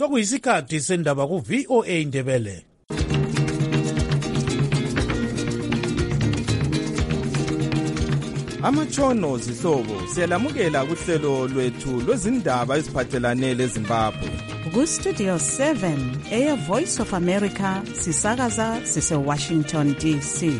Sokuyisikhathi sendaba ku VOA Indebele. Amatshono zihlobo siyalamukela kuhlelo lwethu lwezindaba eziphathelane leZimbabwe. Ku-Studio 7 Air Voice of America sisakaza sise-Washington DC.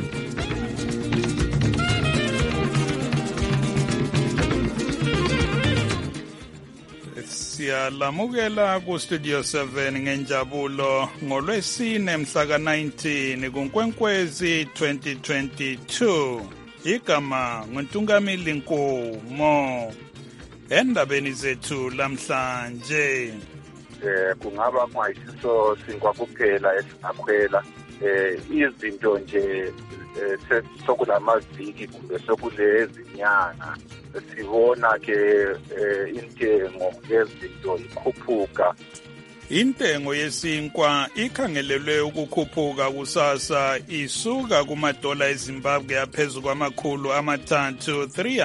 Siyalamukela ku-Studio 7 ngenjabulo ngolwesine mhla ka-19 kuNkwenkwezi 2022. Igama nguNtungamili Nkomo. Endabeni zethu lamhlanje kungaba kwayisiso sinkwa kuphela esingakhwela izinto nje sokulamaviki kumbe sokulezi nyanga sibona ke intengo yezinto ikhuphuka. Intengo yesinkwa ikhangelelwe ukukhuphuka kusasa isuka kumadola eZimbabwe aphezulu kwamakhulu amathathu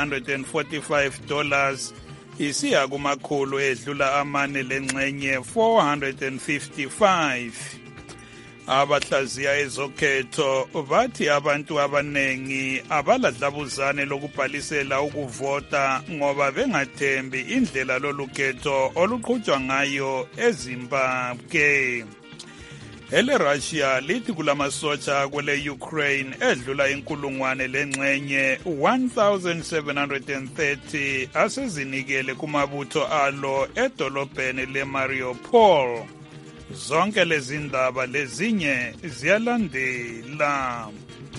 $345 isiya kumakhulu edlula amane lengxenye 455. Abahlaziya ezokhetho bathi abantu abanengi abaladlabuzane lokubhalisela ukuvota ngoba bengathembi indlela lolukhetho oluqhutshwa ngayo eZimbabwe. EleRussia lithi kulamasotsha kwele Ukraine edlula inkulungwane lengxenye 1730 asezinikele kumabutho alo edolobheni leMariupol. Zonke lezi ndaba lezinye ziyalandela.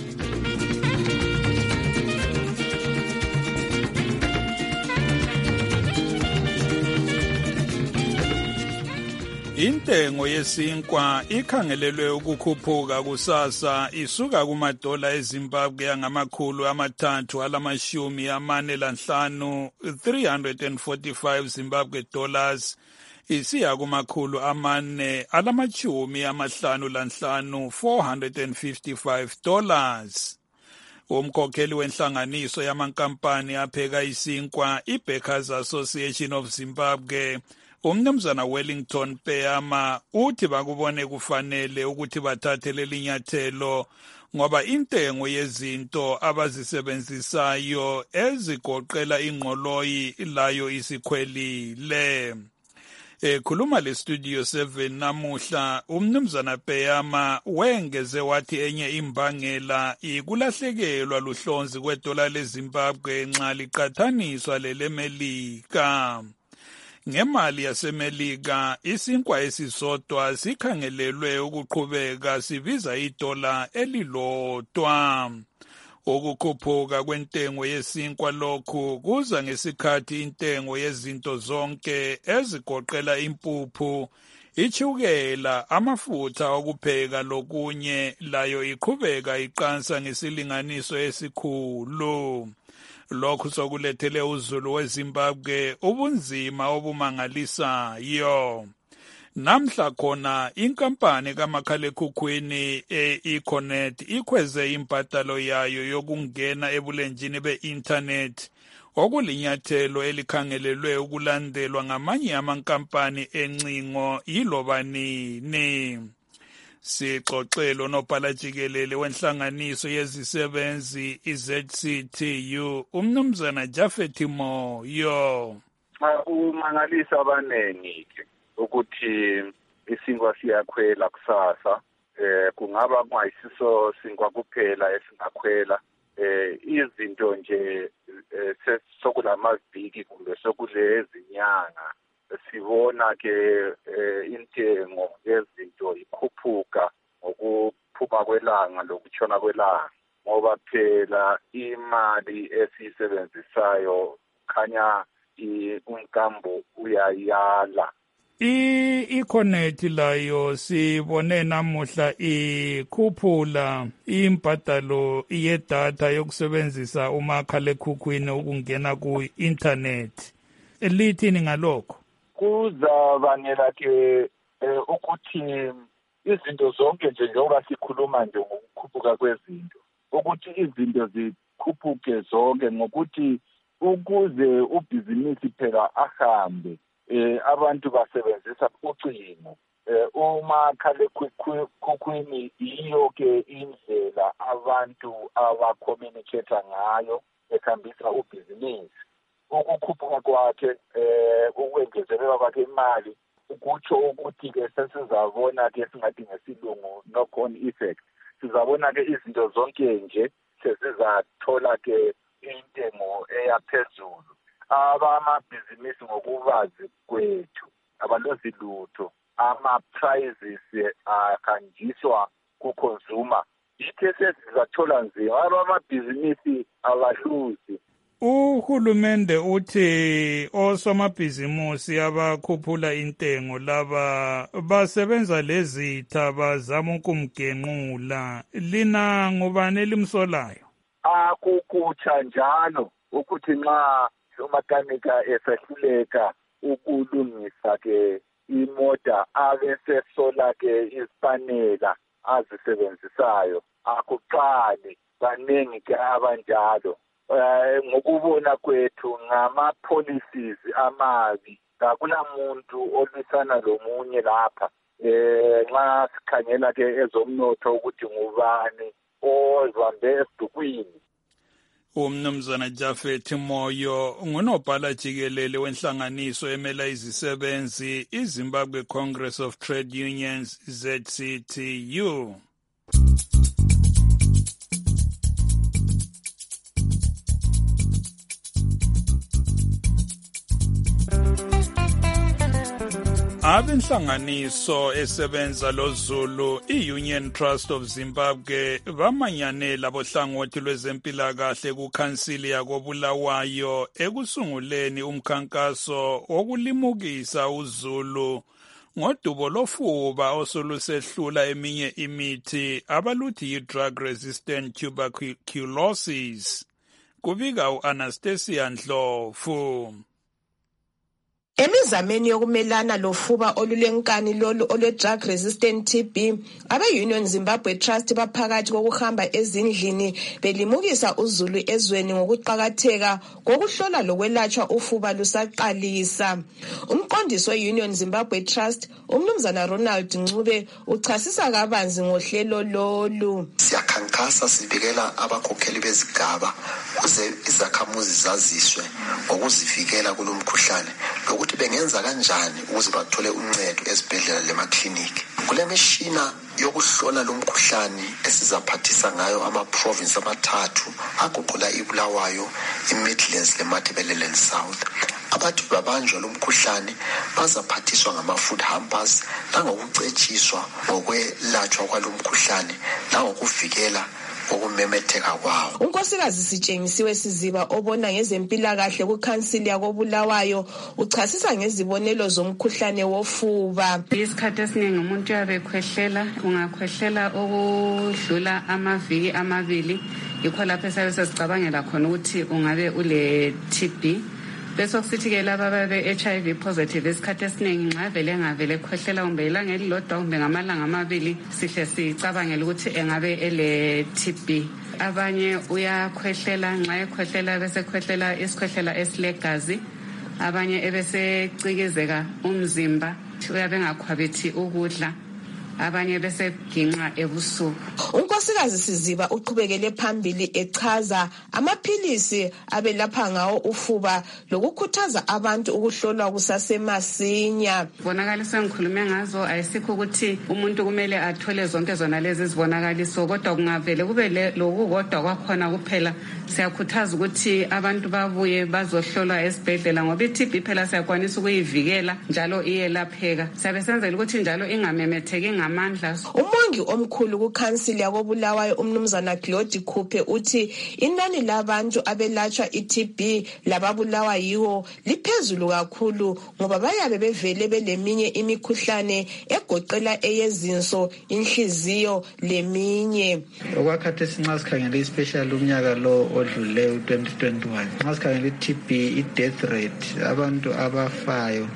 Intengo yesinkwa ikhangelelwe ukukhuphuka kusasa isuka kumadola eZimbabwe angamakhulu amathathu alamashumi amane lanhlanu $345 Zimbabwe dollars isiya kumakhulu amane alamachumi amahlanu lanhlanu $455. Umkhokheli wenhlanganiso yamankampani apheka isinkwa iBakers Association of Zimbabwe uMnumzana Wellington Peyama uthi bakubone kufanele ukuthi bathathe lelinyathelo ngoba intengo yezinto abazisebenzisayo ezigoqela ingqoloyi layo isikhwelile. Khuluma leStudio 7 namuhla uMnumzana Peyama wengeze wathi enye imbangela ikulahlekelwa luhlonzi kwedola leZimbabwe nxa liqathaniswa leleMelika. Ngemali yaseMelika isinkwa esisodwa sikhangelelwe ukuqhubeka sibiza idola elilodwa. Ukukhuphuka kwentengo yesinkwa lokhu kuza ngesikhathi intengo yezinto zonke ezigoqela impuphu, ichukela, amafutha okupheka lokunye layo iqhubeka iqansa ngesilinganiso esikhulu. Lokhu sokulethele uzulu weZimbabwe ubunzima obumangalisayo. Namhla khona inkampani kamakhalekhukhwini e-Econet ikhweze impatalo yayo yokungena ebulenjini be-internet okulinyathelo elikhangelelwe ukulandelwa ngamanye amankampani encingo yiloba nini. Sixoxelo nobhalajikelele wenhlanganiso yezisebenzi iZCTU uMnumzana Jafet Moyo. Umangalisa abanengi ukuthi isinkwa siyakhwela kusasa kungaba kwayisiso sinkwa kuphela esingakhwela izinto nje sokulamaviki kumbe sokulezi nyanga sibona ke intengo yezinto ikhuphuka ngokuphuma kwelanga lokutshona kwelanga ngoba phela imali esiyisebenzisayo khanya unkambo uyayala. I-Econet layo sibone namuhla ikhuphula imbadalo yedatha yokusebenzisa umakhalekhukhwini ukungena ku-internet. Lithini ngalokho? Kuzabangela ke ukuthi izinto zonke nje njengoba sikhuluma nje ngokukhuphuka kwezinto ukuthi izinto zikhuphuke zonke ngokuthi ukuze ubhizinisi phela ahambe abantu basebenzisa ucingo. Umakhalekhukhwini iyo ke indlela abantu abacommunicate ngayo ekhambisa ubhizinisi. Ukukhuphuka kwakhe ukwengezelela kwakhe imali ukutsho ukuthi ke sesizabona ke singathi ngesilungu knock-on effect. Sizabona ke izinto zonke nje sesizathola ke intengo eyaphezulu. Abamabhizinisi ngokubazi kwethu abalozi lutho ama-prices akanjiswa ku-consumer. Yithe sesizathola nzima abamabhizinisi abaluzi. Uhulumende uthi osomabhizimusi abakhuphula intengo laba basebenza lezitha bazama ukumgenqula. Lina ngubani elimsolayo? Akukutsha njalo ukuthi nxa umakanika esehluleka ukulungisa ke imota abesesola ke isipanela azisebenzisayo akuqali baningi ke abanjalo. Ngokubona kwethu ngama-policies amabi akulamuntu olwisana lomunye lapha nxa sikhangela ke ezomnotho ukuthi ngubani ozibambe esidukwini. Umnumzana Jafet Moyo ngunobhala jikelele wenhlanganiso emela izisebenzi iZimbabwe Congress of Trade Unions ZCTU. Abenhlanganiso esebenza loZulu iUnion Trust of Zimbabwe bamanyane labohlangothi lwezempilakahle kukhansili yakoBulawayo ekusunguleni umkhankaso wokulimukisa uZulu ngodubo lofuba osolusehlula eminye imithi abaluthi yi-drug resistant tuberculosis. Kubika u-Anastasia Ndlovu. Emizameni yokumelana lofuba olulenkani lolu olwe-drug resistant TB, abe-Union Zimbabwe Trust baphakathi kokuhamba ezindlini belimukisa uZulu ezweni ngokuqakatheka kokuhlola lokwelatshwa ufuba lusaqalisa. Umqondisi we-Union Zimbabwe Trust, umnumzana Ronald Ncube, uchasisa kabanzi ngohlelo lolu. Siyakhankasa sibikela abakhokheli bezigaba ukuze izakhamuzi zaziswe ngokuzivikela kulomkhuhlane ukuthi bengenza kanjani ukuze bathole uncedo ezibhedlela lemakliniki. Kule mishina yokuhlola lomkhuhlane esizaphathisa ngayo ama-province amathathu agoqela iBulawayo, iMidlands leMatabeleland South. Abantu babanjwa lomkhuhlane bazaphathiswa ngama-food hampers nangokucetshiswa ngokwelatshwa kwalomkhuhlane nangokuvikela ukumemetheka kwawo. Unkosikazi Sitshengisiwe Siziba obona ngezempilakahle kukhansili yakoBulawayo uchasisa ngezibonelo zomkhuhlane wofuba. Isikhathi esiningi umuntu uyabekhwehlela, ungakhwehlela okudlula amaviki amabili, yikho lapho sesicabangela khona ukuthi ungabe ule TB. Bese kusithi-ke laba babe-HIV positive isikhathi esiningi nxa vele engavele khwehlela kumbe ilanga elilodwa kumbe ngamalanga amabili sihle sicabangela ukuthi engabe ele-TB. Abanye uyakhwehlela, nxa ekhwehlela bese khwehlela isikhwehlela esilegazi, abanye ebesecikizeka umzimba, uyabe engakhwabithi ukudla, abanye bese ginqa ebusuku. Unkosikazi Siziba uqhubekele phambili echaza amaphilisi abelapha ngawo ufuba lokukhuthaza abantu ukuhlolwa kusasemasinya. Bonakaliso engikhulume ngazo ayisikho ukuthi umuntu kumele athole zonke zona lezi zibonakaliso, kodwa kungavele kube lokukodwa kwakhona kuphela. Siyakhuthaza ukuthi abantu babuye bazohlolwa esibhedlela ngoba iTB phela siyakwanisa ukuyivikela njalo iyelapheka. Siyabe senzela ukuthi njalo ingamemetheki ngamandla. Umongi omkhulu kukhansili yakoBulawayo umnumzana Claude Khuphe uthi inani labantu abelatshwa iTB lababulawa yiwo liphezulu kakhulu ngoba bayabe bevele beleminye imikhuhlane egoqela eyezinso, inhliziyo leminye. Okwakhathesi nxa sikhangele especially umnyaka lo odluleyo 2021, nxa sikhangele iTB i-death rate abantu abafayo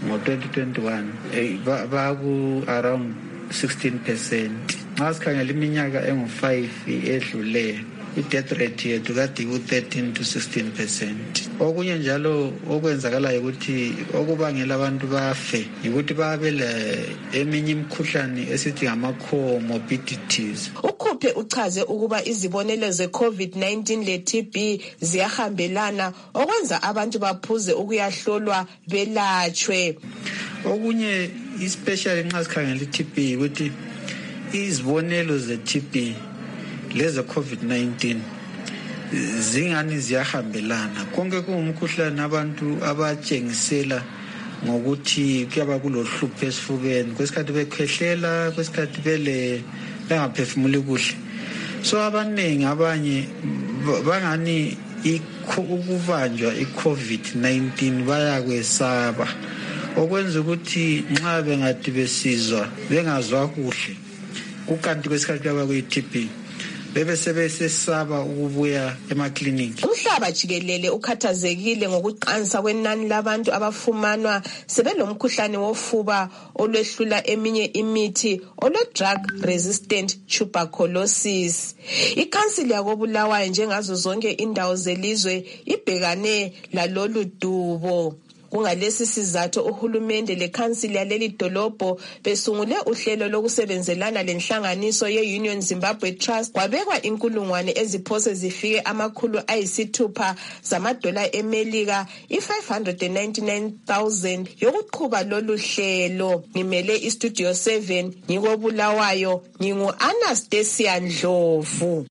ngo-2021 baku around 16%. Nxa sikhangela iminyaka engu-5 edluleyo i-death rate yethu kade ku-13 to 16%. Okunye njalo okwenzakalayo ukuthi okubangela abantu bafe ukuthi babele eminye imikhuhlane esithi ngama-comorbidities. uKhuphe uchaze ukuba izibonelo ze-COVID-19 le-TB ziyahambelana okwenza abantu baphuze ukuyahlolwa belatshwe. Okunye especially nxa sikhangela i-TB ukuthi izibonelo ze-TB leze COVID-19 zingani ziyahambelana. Konke kungumkhuhlane abantu abatshengisela ngokuthi kuyaba kulohlupho esifubeni, kwesikhathi bekhwehlela, kwesikhathi bengaphefumuli kuhle. So abaningi abanye bangani ukubanjwa i-COVID-19 bayakwesaba, okwenza ukuthi nxa bengathi besizwa bengazwa kuhle kukanti kwesikhathi kuyaba kuyi-TB bebe sebesesaba ukubuya emakliniki. Umhlaba jikelele ukhathazekile ngokuqansa kwenani labantu abafumanwa sebelomkhuhlane wofuba olwehlula eminye imithi drug resistant tuberculosis. Ikhansili yakoBulawayo njengazo zonke indawo zelizwe ibhekane lalolu dubo. Kungalesi sizathu uhulumende lekhansili yaleli dolobho besungule uhlelo lokusebenzelana lenhlanganiso ye-Union Zimbabwe Trust kwabekwa inkulungwane eziphose zifike $600 zamadola eMelika i-599,000 yokuqhuba lolu hlelo. Ngimele iStudio 7 ngikoBulawayo ngingu-Anastasia Ndlovu.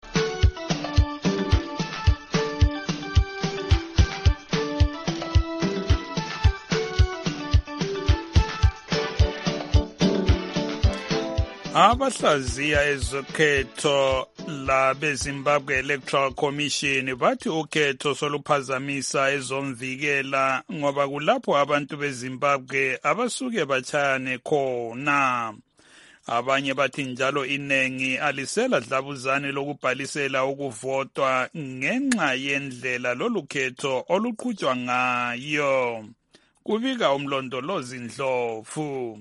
Abahlaziya ezokhetho labeZimbabwe Electoral Commission bathi ukhetho soluphazamisa ezomvikela ngoba kulapho abantu beZimbabwe abasuke bachayane khona. Abanye bathi njalo inengi alisela dlabuzane lokubhalisela ukuvotwa ngenxa yendlela lolukhetho oluqhutshwa ngayo. Kubika umlondolozi Ndlovu.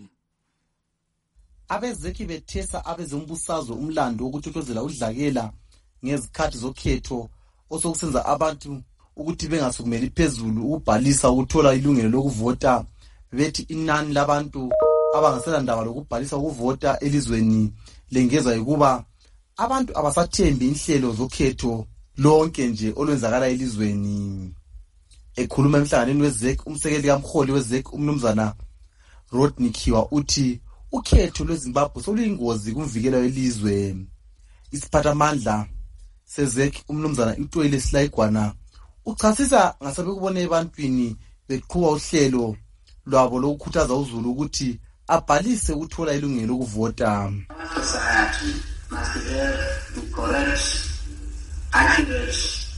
Abezeki bethesa abezombusazwe umlando wokuthokozela udlakela ngezikhathi zokhetho osokusenza abantu ukuthi bengasukumeli phezulu ukubhalisa ukuthola ilungelo lokuvota. Bethi inani labantu abangasela ndaba lokubhalisa ukuvota elizweni lengeza ukuba abantu abasathembi inhlelo zokhetho lonke nje olwenzakala elizweni. Ekhuluma emhlanganweni wezeki, umsekeli kamholi wezeki umnumzana Rodney Khiwa uthi ukhetho lweZimbabwe soluyingozi kumvikelo welizwe. Isiphathamandla sezeki umnumzana uToyile Silaigwana uchasisa ngasebekubone ebantwini beqhuba uhlelo lwabo lokukhuthaza uZulu ukuthi abhalise ukuthola ilungelo lokuvota. Society must have the correct, accurate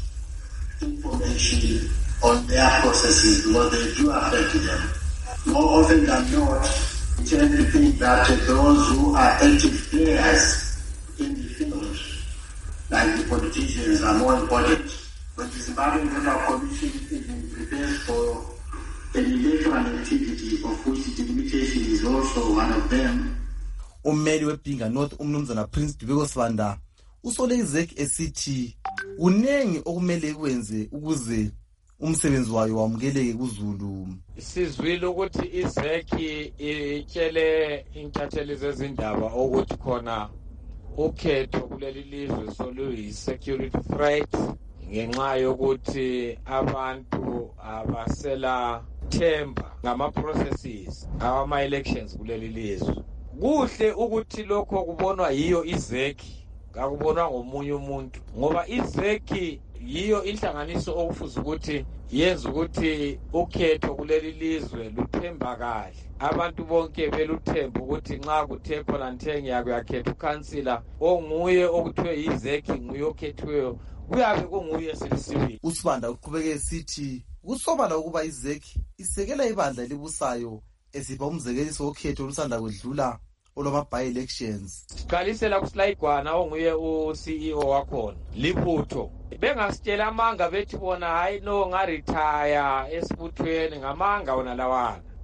information on their processes because they do affect them. More often than not, we tend to think that those who are active players in the field, like the politicians, are more important. When the Zimbabwean Electoral Commission even prepares for an electoral activity of which delimitation is also one of them. Ummeli weBhinga North umnumzana Prince Dubeko Sibanda usole izeki esithi unengi okumele kwenze ukuze umsebenzi wayo wamukeleke kuZulu. Sizwile ukuthi izeki itshele intatheli zezindaba ukuthi khona ukhetho kuleli lizwe soluyi-security threat ngenxa yokuthi abantu abasela themba ngama-processes ama-elections kuleli lizwe. Kuhle ukuthi lokho kubonwa yiyo izeki, kakubonwa ngomunye umuntu, ngoba izeki yiyo inhlanganiso okufuza ukuthi yenza ukuthi ukhetho kuleli lizwe luthembakale. Abantu bonke beluthemba ukuthi nxa kuthe khona ntenge yakuyakhetha ukhansila onguye okuthiwe yizeki nguye okhethiweyo kuyabe kunguye selisiwe. Usibanda uqhubeke esithi kusobala ukuba izeki isekela ibandla elibusayo esipha umzekeliso wokhetho olusanda kwedlula olwama-by-elections. Siqalisela kuSilaigwana onguye u-CEO wakhona libutho bengasitshela amanga bethi bona hayi no ngaretire esibuthweni ngamanga wona lawana.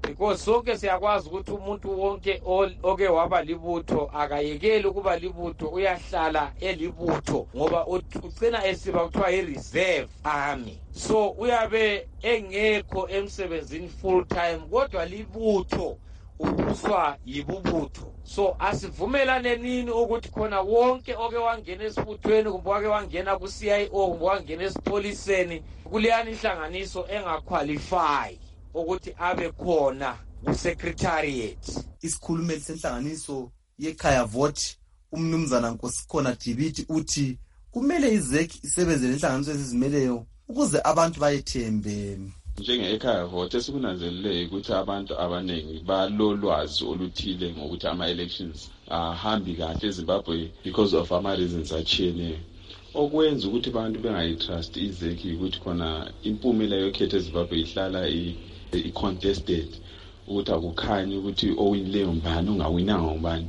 because sonke siyakwazi ukuthi umuntu wonke oke waba libutho akayekeli ukuba libutho uyahlala elibutho ngoba ugcina esiba kuthiwa i-reserve army. So uyabe engekho emsebenzini full time kodwa libutho ubuswa yibubutho. So asivumelane nini ukuthi khona wonke oke wangena esibuthweni kumbe wake wangena ku-CIO kumbe wangena esipoliseni kuleyani inhlanganiso engaqualify ukuthi abe khona ku-secretariat. Isikhulumeli senhlanganiso yekhaya vote umnumzana Nkosikhona Dibiti uthi kumele izeki isebenze lenhlanganiso ezizimeleyo ukuze abantu bayethembe. Njenge-ekhaya vote esikunanzeleleyo ukuthi abantu abaningi balolwazi oluthile ngokuthi ama-elections ahambi kahle eZimbabwe because of ama-reasons atshiyeneyo. Okwenza ukuthi abantu bengayitrust izeki ukuthi khona impumela yokhetho eZimbabwe ihlala i-contested ukuthi akukhanyi ukuthi owinileyo mbani ongawinanga ngubani.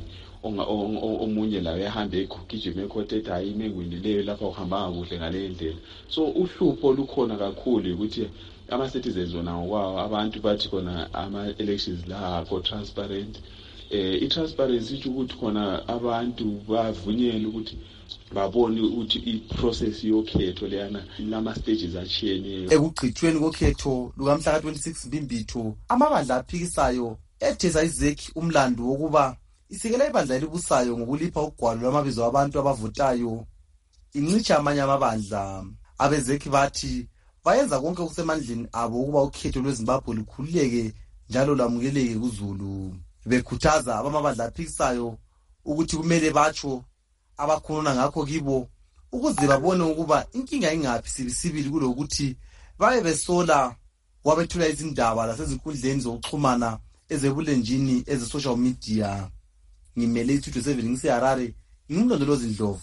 Omunye lawo ehambe egijima ekhothi ethi hayi mengwinileyo lapha uhamba kakuhle ngale ndlela. So uhlupho lukhona kakhulu ukuthi ama-citizens wona ngokwawo abantu bathi khona ama-elections la akho transparent. I-transparency itsho ukuthi khona abantu bavunyelwe ukuthi babone ukuthi i-process yokhetho leyana lama-stages atshiyeneyo. Ekugqithweni kokhetho lukamhla ka-26 Mbimbitho amabandla aphikisayo ethesa izeki umlando wokuba isikela ibandla elibusayo ngokulipha ugwalo lwamabizo abantu abavotayo. Incitsha amanye amabandla abezeki bathi bayenza konke okusemandleni abo ukuba ukhetho lweZimbabwe lukhululeke njalo lamukeleke kuZulu. Bekhuthaza abamabandla aphikisayo ukuthi kumele batsho abakhuluna ngakho kibo ukuze babone ukuba inkinga ingaphi sibisibili kulokuthi baye besola wabethula izindaba lasezinkundleni zokuxhumana ezebulenjini eze-social media. Ngimele iStudio 7 ngiseHarare, ngimlondolozi Ndlovu.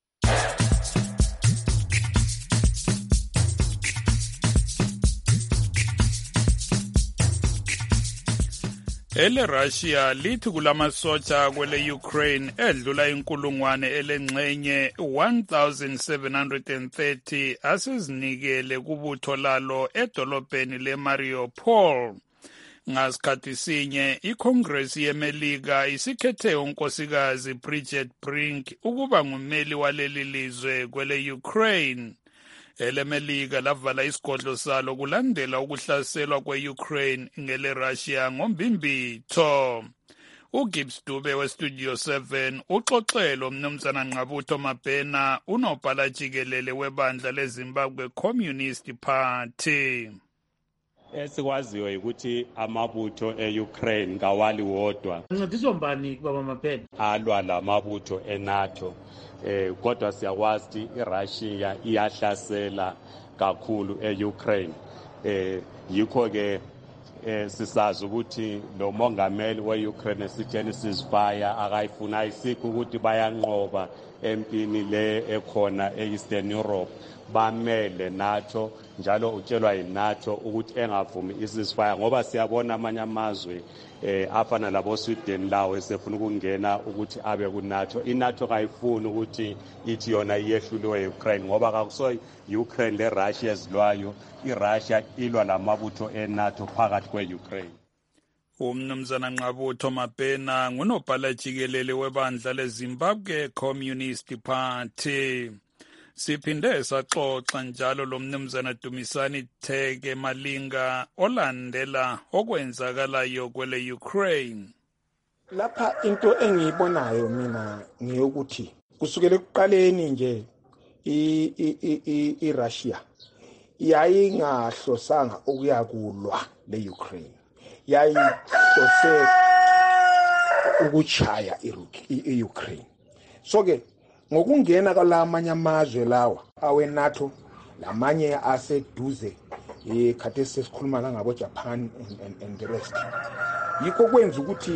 Russia lithi kulamasotsha kwele Ukraine edlula inkulungwane elengxenye 1730 asizinikele kubutho lalo edolobheni leMariupol. Ngasikhathi sinye iCongress yeMelika isikhethe unkosikazi Bridget Brink ukuba ngumeli waleli lizwe kwele Ukraine. EleMelika lavala isigodlo salo kulandela ukuhlaselwa kwe-Ukraine ngele Russia ngoMbimbitho. uGibbs Dube weStudio 7 uxoxelo umnumzana Nqabutho Mabhena unobhala jikelele webandla leZimbabwe Communist Party. Esikwaziyo ukuthi amabutho e-Ukraine ngawali wodwa. Ncediswa mbani baba Mabhena? Alwa lamabutho eNATO. Kodwa siyakwazi iRussia iyahlasela kakhulu e-Ukraine. Yikho ke sisazi ukuthi lo mongameli we-Ukraine sitheni ceasefire akayifuna ayisikho ukuthi bayanqoba empini le ekhona e-Eastern Europe. Bamele NATO njalo utshelwa yiNATO ukuthi engavumi i-ceasefire ngoba siyabona amanye amazwe afana labo Sweden lawo esefuna ukungena ukuthi abe kuNATO. iNATO kayifuni ukuthi ithi yona iyehlulwe eUkraine ngoba kakuso Ukraine le Russia ezilwayo, iRussia ilwa lamabutho eNATO phakathi kwe-Ukraine. Umnumzana Nqabutho Mabhena ngunobhala jikelele webandla leZimbabwe Communist Party. Siphinde saxoxa njalo lo mnumzana Dumisani Theke Malinga olandela okwenzakalayo kwele Ukraine. Lapha into engiyibonayo mina ngiyokuthi kusukela ekuqaleni nje iRussia yayingahlosanga ukuyakulwa leUkraine. Yayihlose ukuchaya iUkraine. So ke ngokungena kwalamanye amazwe lawa aweNATO lamanye aseduze khathesi sesikhuluma ngabo Japan and the rest, yikho kwenza ukuthi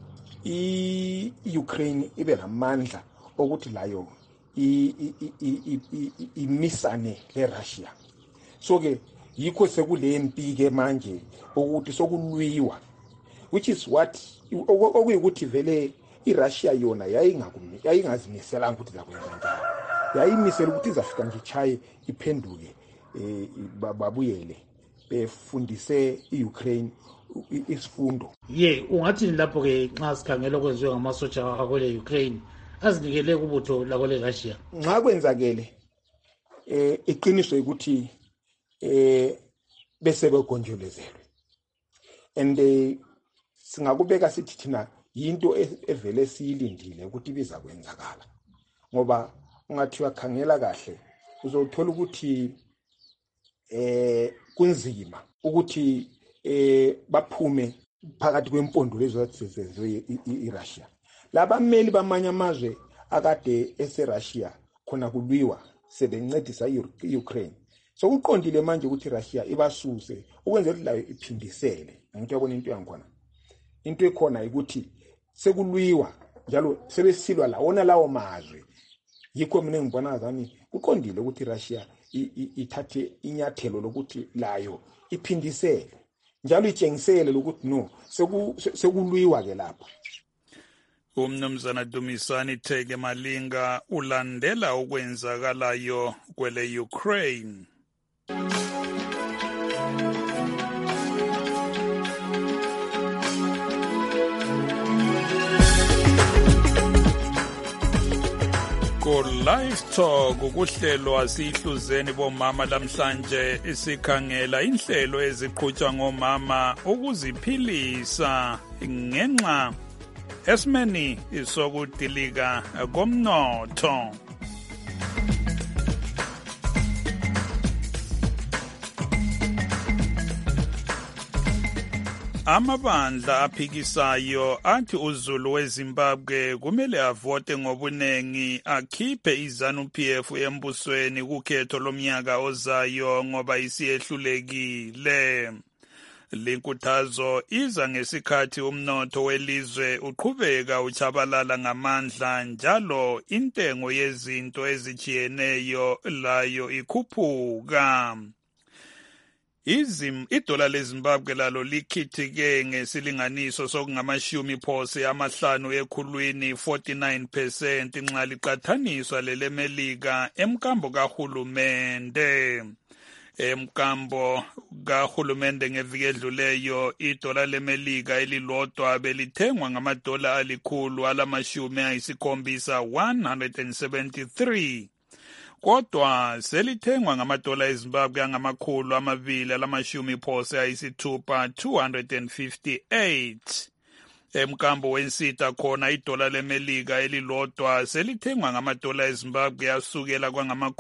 iUkraine ibe namandla ukuthi layo imisane leRussia. So ke yikho sekule mpi ke manje ukuthi sokulwiwa, which is what okuyikuthi vele iRussia yona yayingazimisela ukuthi zakwenza njalo. Yayimisela ukuthi izafika nje chaye iphenduke babuyele befundise iUkraine isifundo. Ungathini lapho ke nxa sikhangela okwenziwe ngamasotsha akwele Ukraine azinikele kubutho lakwele Russia? Nxa kwenzakele iqiniso ukuthi bese begonjolozelwe, and singakubeka sithi thina yinto evele siyilindile ukuthi biza kwenzakala, ngoba ungathiwa khangela kahle uzothola ukuthi kunzima ukuthi baphume phakathi kwempondo lezo ezenziwe iRussia. Labameli bamanye amazwe akade eseRussia khona kulwiwa sebencedisa iUkraine. So uqondile manje ukuthi iRussia ibasuse ukwenzela ukuthi layo iphindisele. Ngitho yabona into yangikhona. Into ekhona ukuthi sekulwiwa njalo sebesilwa lawona lawo mazwe. Yikho mina ngibona ngani uqondile ukuthi iRussia ithathe inyathelo lokuthi layo iphindisele. Njalo itshengisele ukuthi no sekulwiwa ke lapha. Umnumzana Dumisani Thege Malinga ulandela okwenzakalayo kwele Ukraine. Live Talk ukuhlelwa sihluzeni bomama lamhlanje isikhangela inhlelo eziqhutshwa ngomama ukuziphilisa ngenxa esimeni isokudilika komnotho. Amabandla aphikisayo athi uZulu weZimbabwe kumele avote ngobunengi akhiphe iZanu-PF embusweni kukhetho lomnyaka ozayo ngoba isiyehlulekile. Linkuthazo iza ngesikhathi umnotho welizwe uqhubeka uchabalala ngamandla njalo intengo yezinto ezijiyeneyo layo ikhuphuka. Idola leZimbabwe lalo likhithike ngesilinganiso sokungamashumi-50 ekhulwini 49% nxa liqathaniswa lelemelika emkambo kahulumende. Emkambo kahulumende ngeviki edluleyo idola lemelika elilodwa belithengwa ngamadola $173. Kodwa selithengwa ngamadola eZimbabwe $258. Emkambo wensita khona idola lemelika elilodwa selithengwa ngamadola eZimbabwe asukela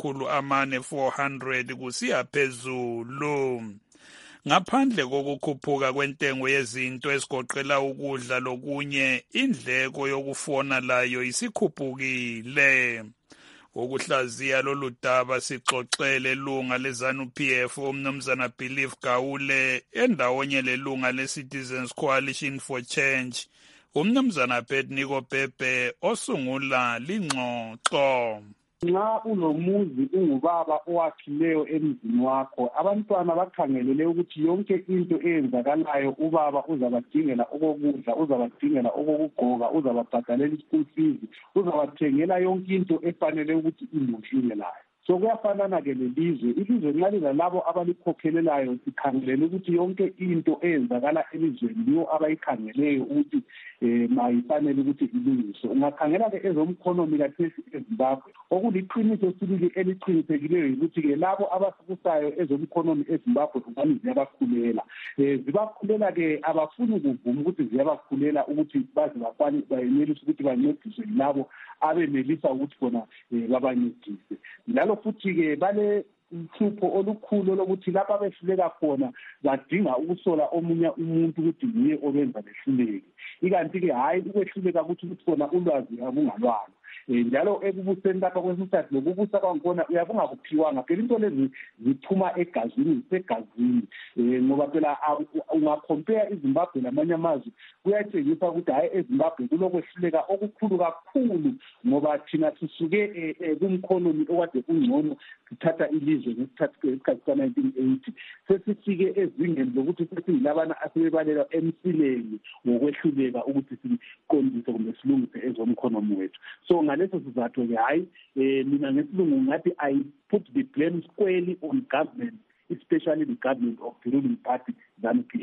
kwangama-400 kusiya phezulu. Ngaphandle kokukhuphuka kwentengo yezinto ezigoqela ukudla lokunye, indleko yokufona layo isikhuphukile. Ukuhlaziya lolu daba sixoxele lunga leZanu-PF umnumzana Believe Gawule endawonye lelunga leCitizens Coalition for Change umnumzana Bedniko Bhebhe osungula lingxoxo. Nxa ulomuzi ungubaba owakhileyo emzini wakho, abantwana bakhangelele ukuthi yonke into eyenzakalayo ubaba uzabadingela okokudla, uzabadingela okokugqoka, uzababhadalela i-school fees, uzabathengela yonke into efanele ukuthi ilungile layo. So kuyafanana-ke lelizwe, ilizwe nxa lilalabo abalikhokhelelayo sikhangelele ukuthi yonke into eyenzakala elizweni yiyo abayikhangeleyo ukuthi mayifanele ukuthi ilungiswe. Ungakhangela-ke ezomkhonomi kathesi eZimbabwe, okuliqiniso sibili eliqinisekileyo yikuthi-ke labo abasibusayo ezomkhonomi eZimbabwe ungani ziyabakhulela. Zibakhulela-ke abafuni kuvuma ukuthi ziyabakhulela ukuthi baze bayenelise ukuthi bancediswe yilabo abenelisa ukuthi bona babancedise. Njalo futhi-ke bale uhlupho olukhulu lokuthi lapha behluleka khona badinga ukusola omunye umuntu ukuthi nguye obenza behluleke. Ikanti-ke hayi ukwehluleka ukuthi khona ulwazi abungalwanga. Njalo ekubuseni lapha kwesinsathi lokubusa kwakhona uyabungakuphiwanga phela into lezi ziphuma egazini zisegazini ngoba phela ungakhompea iZimbabwe lamanye amazwe kuyatshengisa ukuthi hayi eZimbabwe kulokwehluleka okukhulu kakhulu ngoba thina sisuke kumkhonomi okade ungcono sithatha ilizwe ngesikhathi ka-1980 sesifike ezingeni lokuthi sesingilabana asebebalela emsileni ngokwehluleka ukuthi siqondise kumbe silungise ezomkhonomi wethu. So ngaleso sizathu-ke hayi mina ngesilungu ngathi I put the blame squarely on government, especially the government of the ruling party ZANU-PF.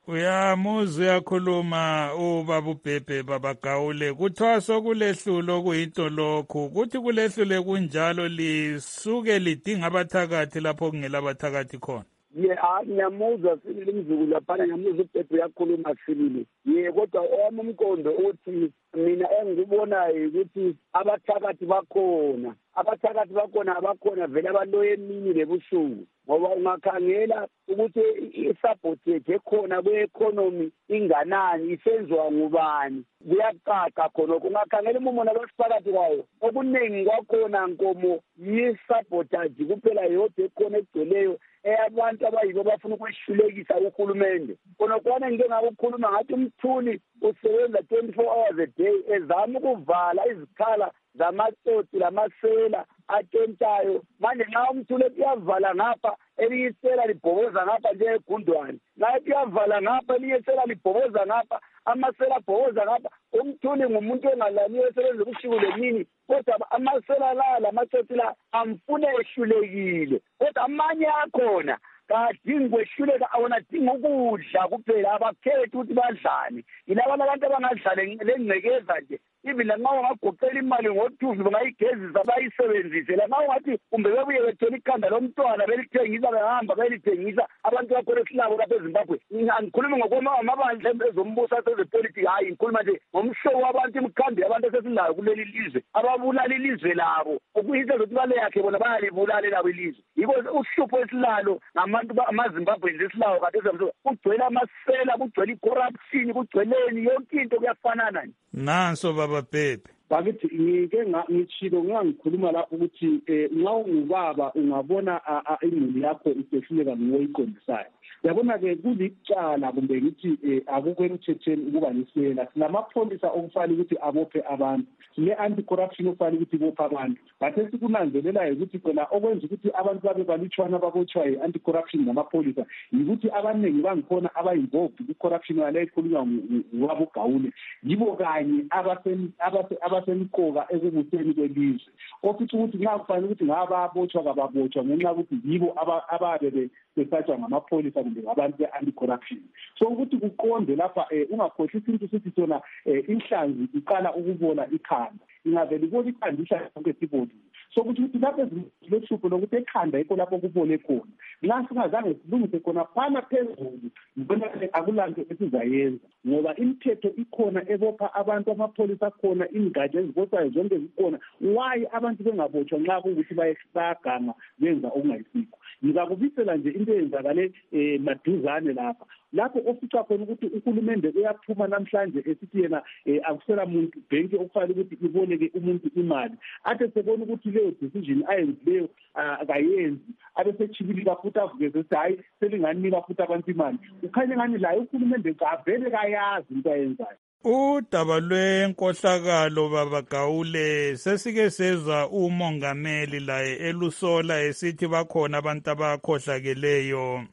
Uyamuza uyakhuluma ubaba uBhebhe babagawule kuthiwa sokulehlulo okuyinto lokhu kuthi kulehlule kunjalo lisuke lidinga abathakathi lapho kungela abathakathi khona. Ngiyamuzwa sibili mzukulu laphana ngiyamuzwa uBhebhe uyakhuluma sibili. Kodwa owami umqondo uthi mina engikubonayo ukuthi abathakathi bakhona abakhona vele abaloye emini lebusuku ngoba ungakhangela ukuthi i-support yethu ekhona kwe-economy inganani isenziwa ngubani kuyacaca khona ungakhangela umumona losiphakathi kwayo okuningi kwakhona nkomo yi-sabotage kuphela yodwa ekhona egcweleyo abantu abayibo bafuna ukwehlulekisa uhulumende khonokwana ngike ngakukhuluma ngathi umthuli usebenza 24 hours a day ezama ukuvala izikhala zamatsotsi lamasela atentayo manje nxa umthule uyavala ngapha elinye isela libhoboza ngapha njengegundwane naye uyavala ngapha elinye isela libhoboza ngapha amasela abhoboza ngapha umthuli ngumuntu engalaniyo esebenza ubusuku lemini kodwa amasela lamatsotsi la amfune ehlulekile kodwa amanye akhona kadingi kwehluleka awonadinga ukudla kuphela abakhethi ukuthi badlane yilabana abantu abangadlale lengcekeza nje even lanxa ungagoqela imali ngothuvi bangayigezisa bayisebenzise lanxa ungathi kumbe bebuye bethole ikhanda lomntwana belithengisa behamba belithengisa abantu bakhona esilabo lapha eZimbabwe angikhulumi ngokwamabandla ezombuso asezepolitiki hayi ngikhuluma nje ngomhlobo wabantu imikhambi yabantu esesilayo kuleli lizwe ababulala ilizwe labo ukuyinto zokuthi bale yakhe bona bayalibulala labo ilizwe yiko uhlupho esilalo ngabantu amaZimbabwe nje esilawo kade ezombuso kugcwele amasela kugcwele icorruption kugcweleni yonke into kuyafanana nje nanso baba Bhebhe bakithi ngike ngitshilo ngikhuluma lapho ukuthi nxa ungubaba ungabona imuli yakho isehluleka ngoyiqondisayo yabona-ke kulicala kumbe ngithi akukho emthethweni ukuba nisela sinamapholisa okufanele ukuthi abophe abantu sine-anti-corruption okufanele ukuthi ibophe abantu bathe sikunanzelelayo ukuthi khona okwenza ukuthi abantu babe balutshwana babotshwa yi-anti-corruption ngamapholisa yikuthi abaningi bangikhona aba-involved kwi-corruption yaleyo ekhulunywa ngubaba uGawule yibo kanye abasemqoka ekubuseni kwelizwe ofithi ukuthi nxa kufanele ukuthi ngababotshwa kababotshwa ngenxa yokuthi yibo ababe besatshwa ngamapholisa kumbe ngabantu be-anti-corruption so ukuthi kuqonde lapha ungakhohlisi into sithi sona inhlanzi iqala ukubola ikhanda ingavele ibona ikhanda ihlala konke sibolile so ukuthi lapho ezilohlupho lokuthi ekhanda yikho lapho kubole khona nxa singazange silungise khona phana phezulu mbona akulanto esizayenza ngoba imithetho ikhona ebopha abantu amapholisa akhona ingatsha ezibotshwayo zonke zikhona why abantu bengabotshwa nxa kungukuthi bayaganga benza okungayisikho ngizakubisela nje into eyenzakale maduzane lapho ofica khona ukuthi uhulumende uyaphuma namhlanje esithi yena akusela muntu bhenki okufanele ukuthi iboleke umuntu imali athe sebona ukuthi leyo decision ayenzileyo akayenzi abesechibilika futhi avukeze ukuthi hayi selinganika futhi abantu imali ukhanye ngani laye uhulumende kavele kayazi into ayenzayo udaba lwenkohlakalo baba Gawule sesike sezwa umongameli laye elusola esithi bakhona abantu abakhohlakeleyo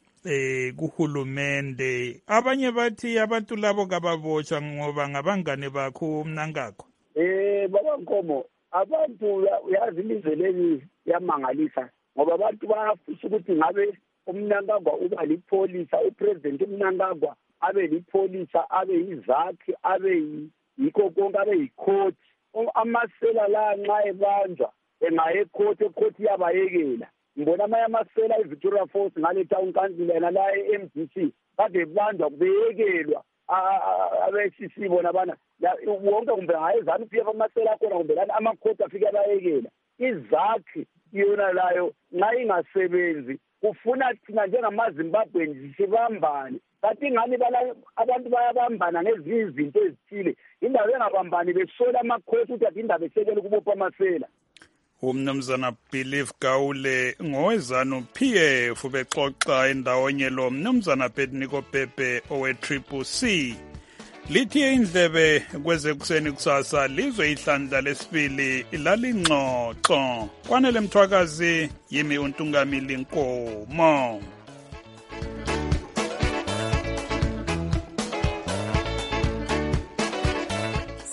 kuhulumende abanye bathi abantu labo kababotshwa ngoba ngabangane bakho umnankakho baba Nkomo abantu uyazi ilizwe leli yamangalisa ngoba abantu bayafisa ukuthi ngabe umnankakwa uba lipholisa upresident umnankakwa abe lipholisa abe yizakhi abe yikho konke abe yikhoti amasela la nxa ebanjwa engaye ekhoti yabayekela ngibona amanye amasela eVictoria Falls ngale town council yena la eMDC kade banjwa kubeyekelwa abe-CC bona bana wonke kumbe hayi zami pf amasela akhona kumbe lani amakhoti afike abayekela izakhi yona layo nxa ingasebenzi kufuna thina njengamaZimbabwe nje sibambane kanti ngani abantu bayabambana ngezinye izinto ezithile indaba engabambani besola amakhosi ukuthi indaba esekele ukubopha amasela umnumzana Believe Gawule ngowezanu PF bexoxa endawonye lo mnumzana Bedniko Bhebhe owe-CCC lithi indlebe kwezekuseni kusasa lizwe ihlandla lesibili lalingxoxo kwanele mthwakazi yimi uNtungamili Nkomo.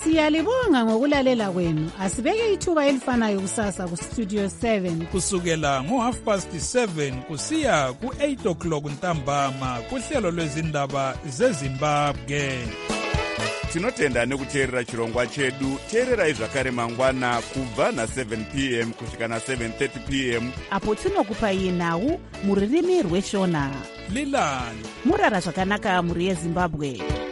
Siyalibonga ngokulalela kwenu. Asibeke ithuba elifanayo kusasa ku Studio 7 kusukela ngo7:30 kusiya ku8 o'clock ntambama kuhlelo lwezindaba zeZimbabwe. Tinotenda nekuteerera chirongwa chedu. Teererai zvakare mangwana kubva na7 p.m. kusvika na7:30 p.m. apo tinokupai nhau muririmi rweshona. Lilani murara zvakanaka muri yeZimbabwe.